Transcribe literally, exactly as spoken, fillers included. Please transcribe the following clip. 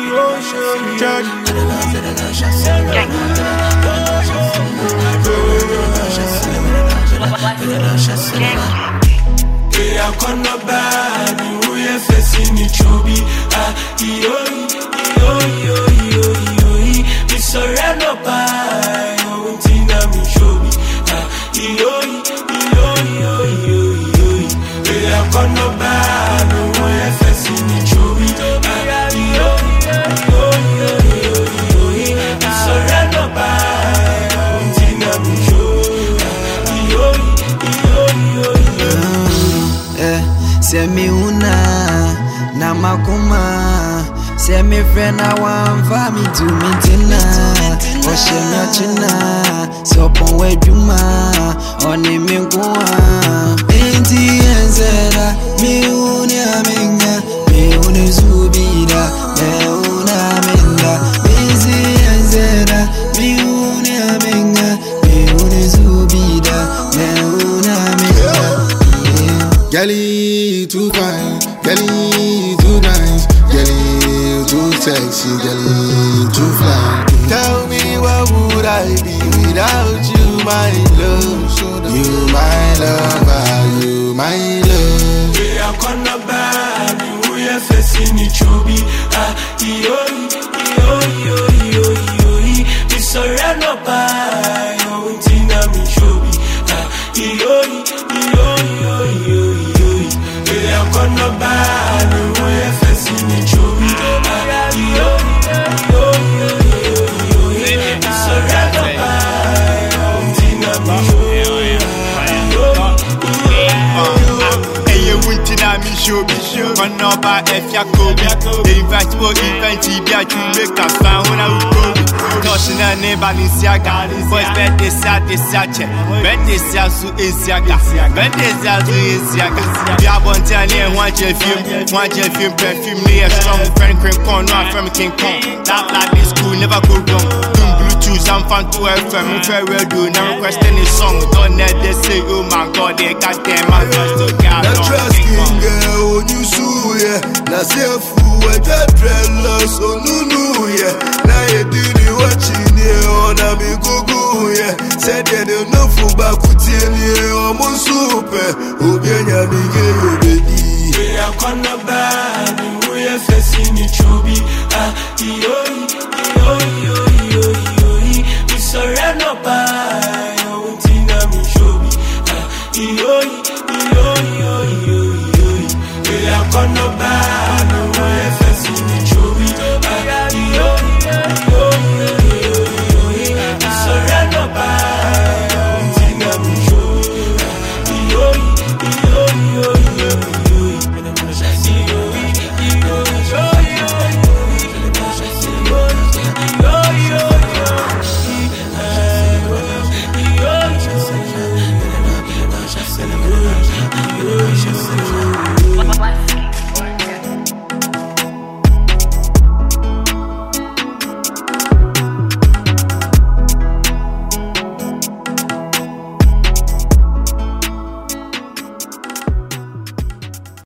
I'm gonna buy you, you're facing it, Chobi. Ah, yo, yo, yo, yo, yo, we surrender by your Tina, me, Chobi. Ah, yo, yo, yo, yo, yo, I'm gonna buy you, you're facing it, Chobi. Ah, yo, yo, yo, yo, yo, we surrender by your Tina, me, Chobi. Ah, yo, yo, yo, yo. Se mi una na makuma, se mi frena wan fa mi tu mi tina. O she mi ochina, so pon we juma, oni mi ngwa. Inti enzera, mi uni aminga, mi uni zubida, me una minga. Inti enzera, mi uni aminga, mi uni zubida, me una minga. Girlie too fine, girlie too nice, girlie too sexy, girlie too fly. Tell me what would I be without you, my love? You my lover, you my love. Yeah, I'm gonna buy you, you're facing it, Chobi. Ah, yo, yo, yo, yo, yo, we surrender by your Tina, me, Chobi. Ah, yo, yo, yo, yo, yo. I'm gonna buy you, you're facing it, Chobi. Ah, yo, yo, yo, yo, yo, we surrender by your Tina, me, Chobi. Me show me show on over if ya go the invite for event ya to make a sound when I go touching a name Balenciaga boys bet this at this at bet this ya su Isiaga bet this ya su Isiaga ya want to near one je film one je film perfume near strong friend cream corn one from King Kong that like this school never go wrong doom Bluetooth I'm fan to F M very well do now question this song don't let they say oh my god they got them my first to get girl, when you sue, yeah. Now, say, fool, I got dreadlocks, so no, no, yeah. Now, you did it watching, yeah, on a big go, yeah. Said, yeah, they're no fool back with you, yeah, I'm on super. Oh, yeah, yeah, big, yeah, baby. Yeah, I'm gonna buy you, you're facing it, Chobi. Ah, yo,